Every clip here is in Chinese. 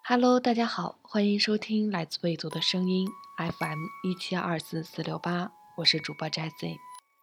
Hello，大家好，欢迎收听来自未族的声音 FM 1724468，我是主播 Jessie。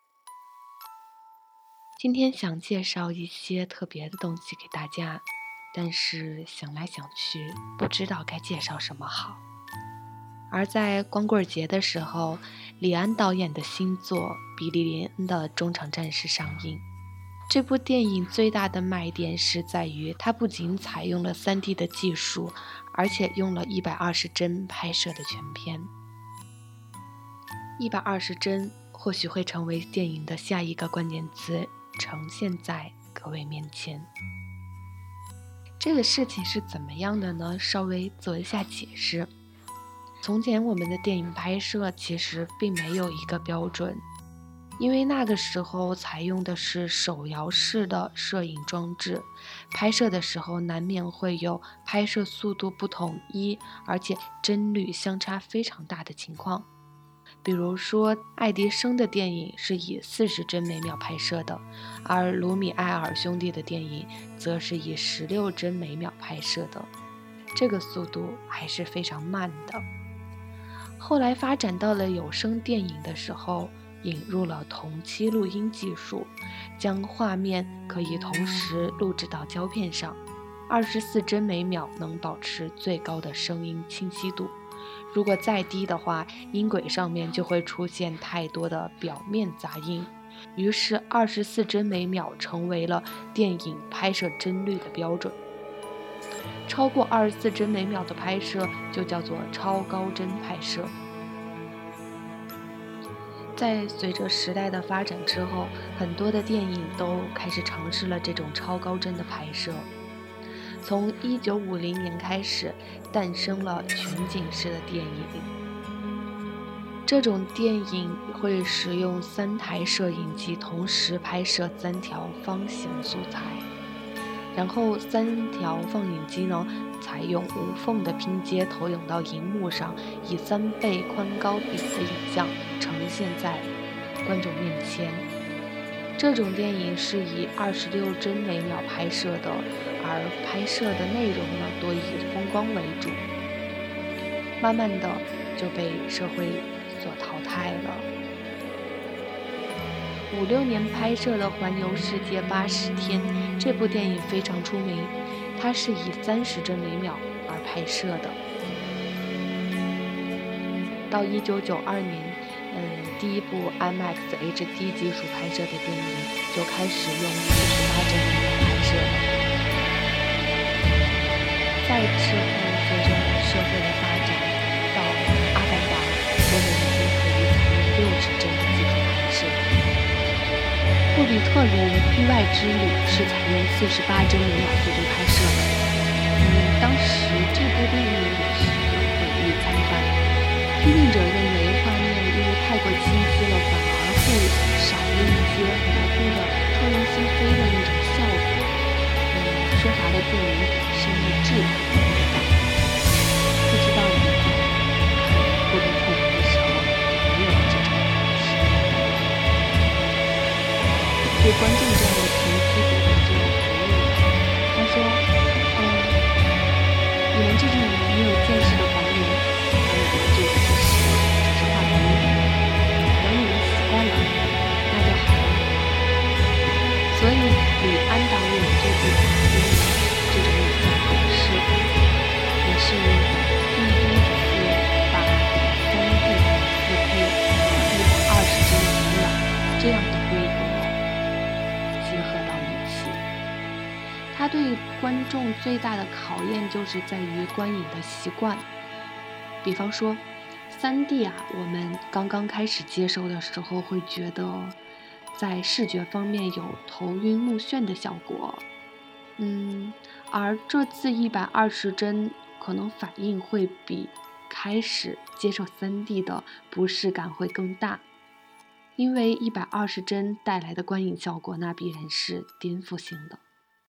今天想介绍一些特别的东西给大家，但是想来想去，不知道该介绍什么好。而在光棍节的时候，李安导演的新作《比利林恩的中场战事》上映。这部电影最大的卖点是在于，它不仅采用了 3D 的技术，而且用了120帧拍摄的全片。120帧或许会成为电影的下一个关键词，呈现在各位面前。这个事情是怎么样的呢？稍微做一下解释。从前我们的电影拍摄其实并没有一个标准，因为那个时候采用的是手摇式的摄影装置，拍摄的时候难免会有拍摄速度不统一，而且帧率相差非常大的情况。比如说爱迪生的电影是以40帧每秒拍摄的，而卢米埃尔兄弟的电影则是以16帧每秒拍摄的，这个速度还是非常慢的。后来发展到了有声电影的时候，引入了同期录音技术，将画面可以同时录制到胶片上，24帧每秒能保持最高的声音清晰度。如果再低的话，音轨上面就会出现太多的表面杂音，于是24帧每秒成为了电影拍摄帧率的标准。超过24帧每秒的拍摄就叫做超高帧拍摄。在随着时代的发展之后，很多的电影都开始尝试了这种超高帧的拍摄。从1950年开始，诞生了全景式的电影。这种电影会使用3台摄影机同时拍摄3条方形素材，然后3条放映机呢，采用无缝的拼接投影到荧幕上，以3倍宽高比的影像呈现在观众面前。这种电影是以26帧每秒拍摄的，而拍摄的内容呢，多以风光为主。慢慢的就被社会所淘汰了。56年拍摄的《环游世界80天》这部电影非常出名，它是以30帧每秒而拍摄的。到1992年，第一部 IMAX HD 技术拍摄的电影就开始用48帧每秒拍摄了。再之后，随着社会的发展，到《阿凡达》，我们已经可以采用60帧的技术拍摄。《霍比特人：域外之旅》是采用48帧每秒速度拍摄的。当时这部电影也是毁誉参半，批评者认为画面因为太过清晰了，反而会少了一些模糊的戳人心扉的那种效果，缺乏了电影本身的质感和美感。不知道你们看《霍比特人》的时候有没有这种体验？对观众这样的评析给的这个回应，他说：“你们这种没有见识的黄人，当然这个只是话题，等你们习惯了，那就好了。”所以李安导演这部大电影这种影像格式，也是第一次把 3D、4K 和120帧每秒这样的规格结合到一起。它对观众最大的考验就是在于观影的习惯。比方说 3D 我们刚刚开始接受的时候会觉得在视觉方面有头晕目眩的效果，而这次120帧可能反应会比开始接受 3D 的不适感会更大，因为120帧带来的观影效果那必然是颠覆性的。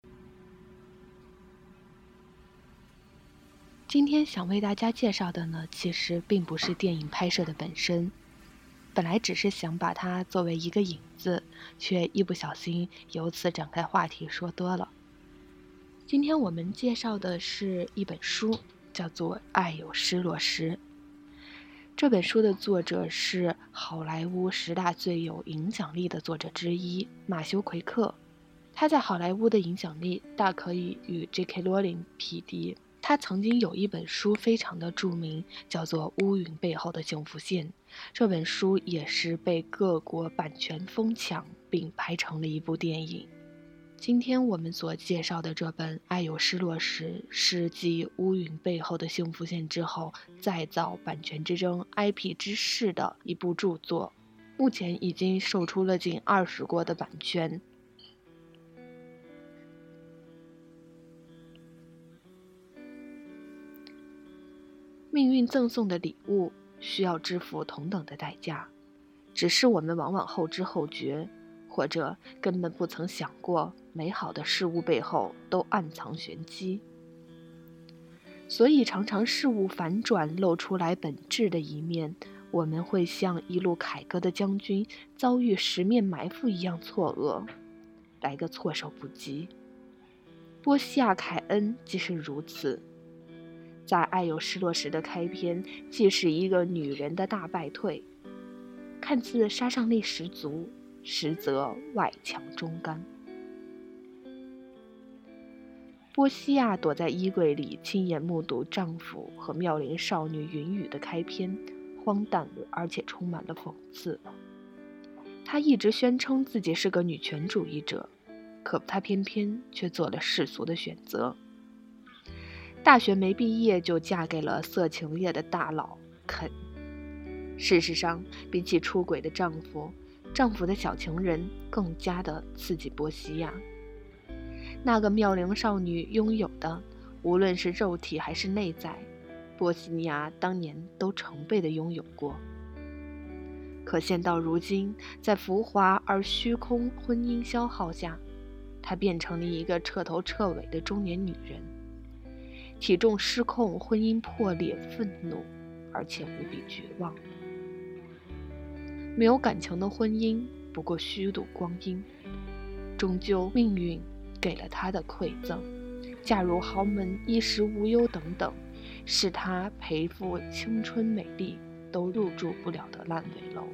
今天想为大家介绍的呢，其实并不是电影拍摄的本身，本来只是想把它作为一个引子，却一不小心由此展开话题说多了。今天我们介绍的是一本书， 叫做《爱有失落时》。这本书的作者是好莱坞10大最有影响力的作者之一马修·奎克。他在好莱坞的影响力大可以与 J.K. 罗琳匹敌。他曾经有一本书非常的著名，叫做《乌云背后的幸福线》。这本书也是被各国版权疯抢，并拍成了一部电影。今天我们所介绍的这本《爱有失落时》是继《乌云背后的幸福线》之后再造版权之争 IP 之势的一部著作，目前已经售出了近20国的版权。命运赠送的礼物需要支付同等的代价，只是我们往往后知后觉，或者根本不曾想过美好的事物背后都暗藏玄机。所以常常事物反转露出来本质的一面，我们会像一路凯歌的将军遭遇10面埋伏一样错愕，来个措手不及。波西亚·凯恩即是如此。在《爱有失落时》的开篇，既是一个女人的大败退，看似杀伤力十足，实则外强中干。波西亚躲在衣柜里，亲眼目睹丈夫和妙龄少女云雨的开篇，荒诞而且充满了讽刺。她一直宣称自己是个女权主义者，可她偏偏却做了世俗的选择。大学没毕业就嫁给了色情业的大佬肯。事实上，比起出轨的丈夫的小情人更加的刺激波西亚。那个妙龄少女拥有的，无论是肉体还是内在，波西尼亚当年都成倍的拥有过。可现到如今，在浮华而虚空婚姻消耗下，她变成了一个彻头彻尾的中年女人。体重失控，婚姻破裂，愤怒，而且无比绝望。没有感情的婚姻不过虚度光阴，终究命运给了她的馈赠，嫁入豪门，衣食无忧等等，是她赔付青春美丽都入住不了的烂尾楼。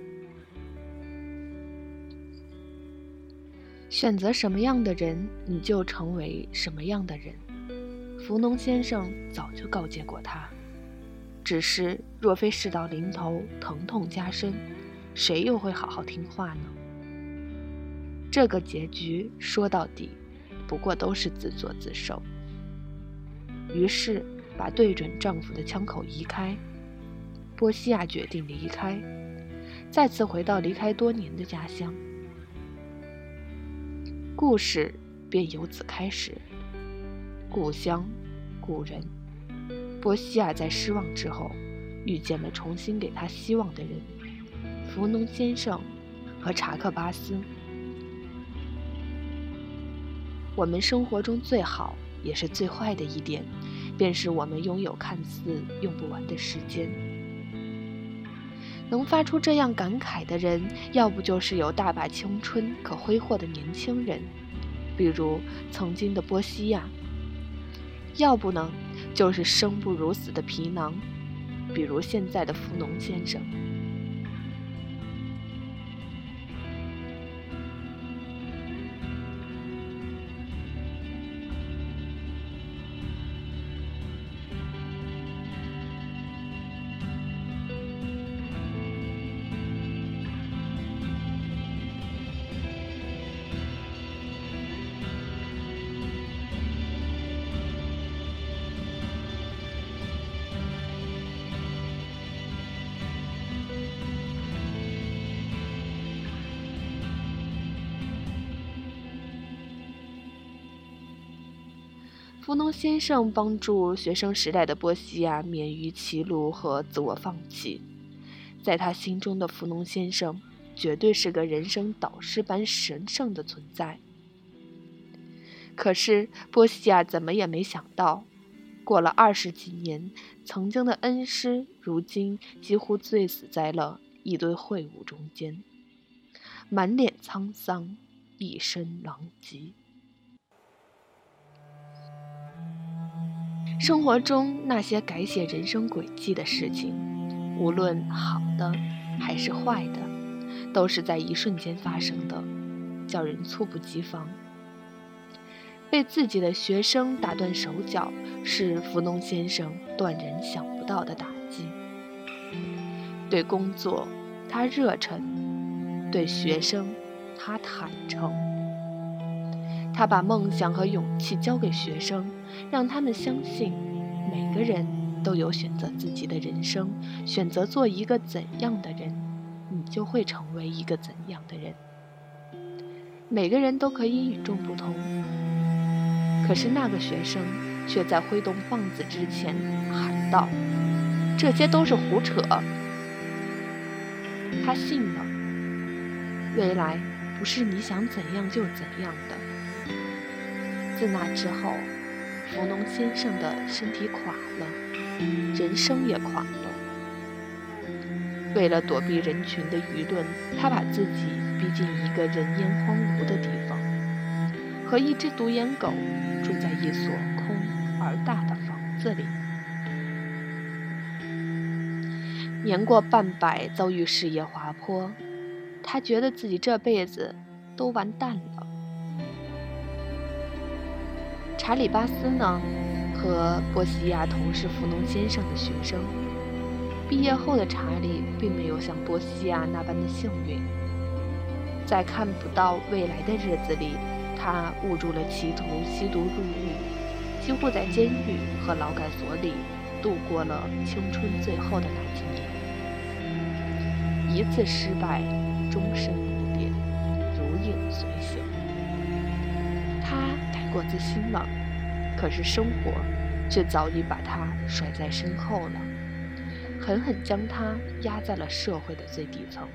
选择什么样的人，你就成为什么样的人。福农先生早就告诫过他，只是若非事到临头，疼痛加深，谁又会好好听话呢？这个结局说到底，不过都是自作自受。于是把对准丈夫的枪口移开，波西亚决定离开，再次回到离开多年的家乡。故事便由此开始。故乡，故人。波西亚在失望之后，遇见了重新给他希望的人——福农先生和查克巴斯。我们生活中最好也是最坏的一点，便是我们拥有看似用不完的时间。能发出这样感慨的人，要不就是有大把青春可挥霍的年轻人，比如曾经的波西亚；要不呢，就是生不如死的皮囊，比如现在的福农先生。福农先生帮助学生时代的波西亚免于歧路和自我放弃，在他心中的福农先生绝对是个人生导师般神圣的存在。可是波西亚怎么也没想到，过了20几年，曾经的恩师如今几乎醉死在了一堆秽物中间，满脸沧桑，一身狼藉。 生活中那些改写人生轨迹的事情，无论好的还是坏的，都是在一瞬间发生的，叫人猝不及防。被自己的学生打断手脚，是福农先生断人想不到的打击。对工作，他热忱；对学生，他坦诚。他把梦想和勇气交给学生，让他们相信，每个人都有选择自己的人生，选择做一个怎样的人，你就会成为一个怎样的人。每个人都可以与众不同，可是那个学生却在挥动棒子之前喊道：“这些都是胡扯。”他信了，未来不是你想怎样就怎样的。自那之后，福农先生的身体垮了，人生也垮了。为了躲避人群的舆论，他把自己逼进一个人烟荒芜的地方，和一只独眼狗住在一所空而大的房子里。年过半百，遭遇事业滑坡，他觉得自己这辈子都完蛋了。查理·巴斯呢，和波西亚同是福农先生的学生。毕业后的查理并没有像波西亚那般的幸运，在看不到未来的日子里，他误入了歧途，吸毒入狱，几乎在监狱和劳改所里度过了青春最后的那几年。一次失败，终身不变，如影随形。他改过自新了，可是生活却早已把他甩在身后了，狠狠将他压在了社会的最底层。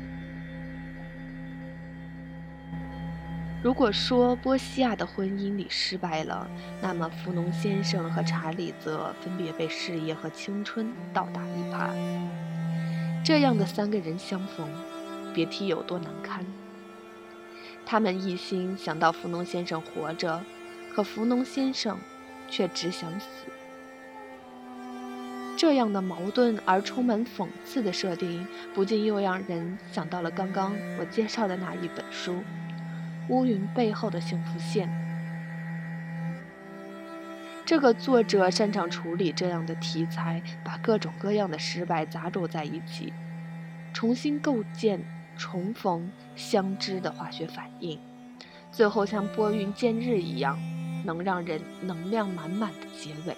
如果说波西亚的婚姻里失败了，那么福农先生和查理则分别被事业和青春倒打一耙。这样的三个人相逢，别提有多难堪。他们一心想到福农先生活着，可福农先生却只想死。这样的矛盾而充满讽刺的设定，不禁又让人想到了刚刚我介绍的那一本书《乌云背后的幸福线》。这个作者擅长处理这样的题材，把各种各样的失败杂糅在一起，重新构建重逢相知的化学反应，最后像拨云见日一样，能让人能量满满的结尾。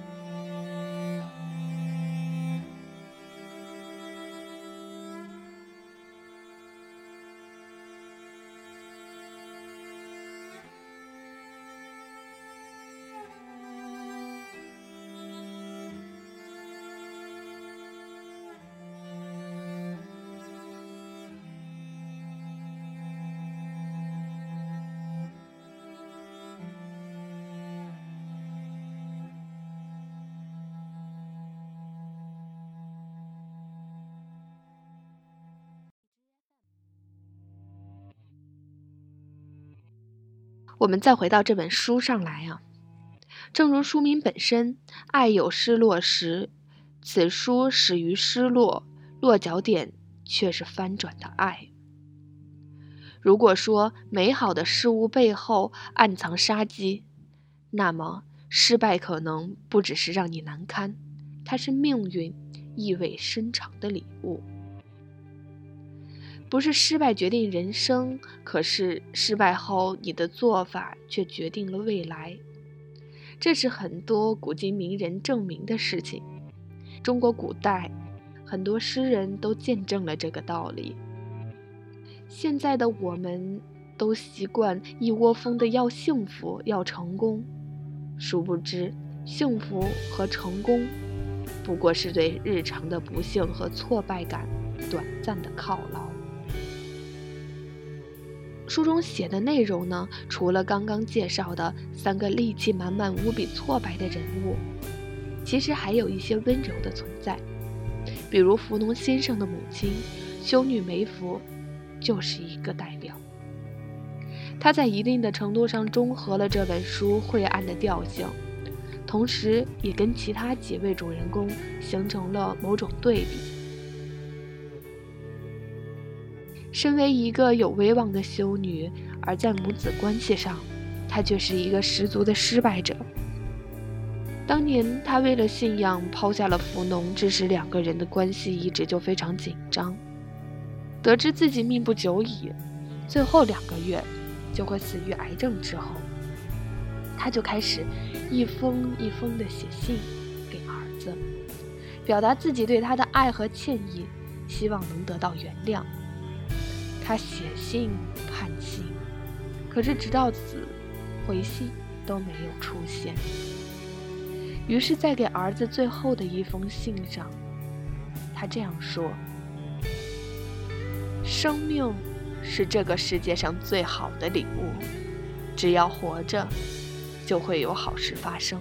我们再回到这本书上来啊，正如书名本身，爱有失落时，此书始于失落，落脚点却是翻转的爱。如果说美好的事物背后暗藏杀机，那么失败可能不只是让你难堪，它是命运意味深长的礼物。不是失败决定人生，可是失败后你的做法却决定了未来。这是很多古今名人证明的事情。中国古代很多诗人都见证了这个道理。现在的我们都习惯一窝蜂的要幸福，要成功，殊不知幸福和成功不过是对日常的不幸和挫败感短暂的犒劳。书中写的内容呢，除了刚刚介绍的三个戾气满满无比挫败的人物，其实还有一些温柔的存在。比如福农先生的母亲修女梅芙就是一个代表。她在一定的程度上中和了这本书晦暗的调性， 同时也跟其他几位主人公形成了某种对比。身为一个有威望的修女，而在母子关系上，她却是一个十足的失败者。当年她为了信仰抛下了福农，致使两个人的关系一直就非常紧张。得知自己命不久矣，最后2个月就会死于癌症之后，她就开始一封一封地写信给儿子，表达自己对他的爱和歉意，希望能得到原谅。他写信盼信，可是直到死，回信都没有出现。于是在给儿子最后的一封信上，他这样说：生命是这个世界上最好的礼物，只要活着，就会有好事发生。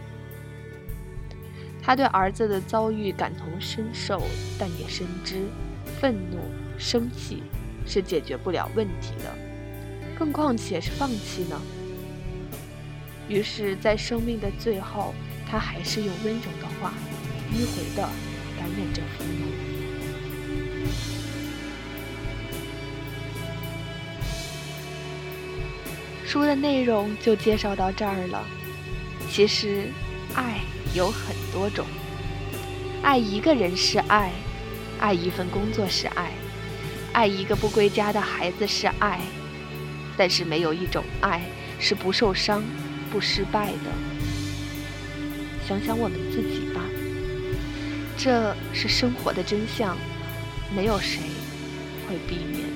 他对儿子的遭遇感同身受，但也深知愤怒、生气是解决不了问题的，更况且是放弃呢。于是在生命的最后，他还是用温柔的话迂回地感染着福农。书的内容就介绍到这儿了。其实爱有很多种，爱一个人是爱，爱一份工作是爱，爱一个不归家的孩子是爱，但是没有一种爱是不受伤、不失败的。想想我们自己吧，这是生活的真相，没有谁会避免。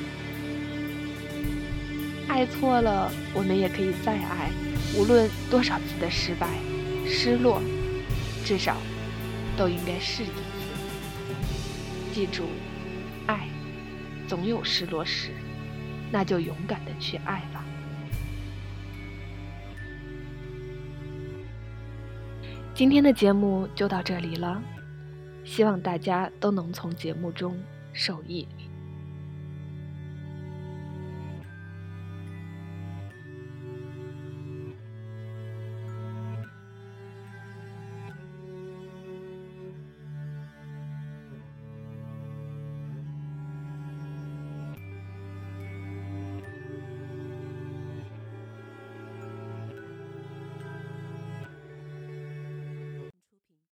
爱错了，我们也可以再爱，无论多少次的失败、失落，至少都应该试一次。记住，爱总有失落时，那就勇敢地去爱吧。今天的节目就到这里了，希望大家都能从节目中受益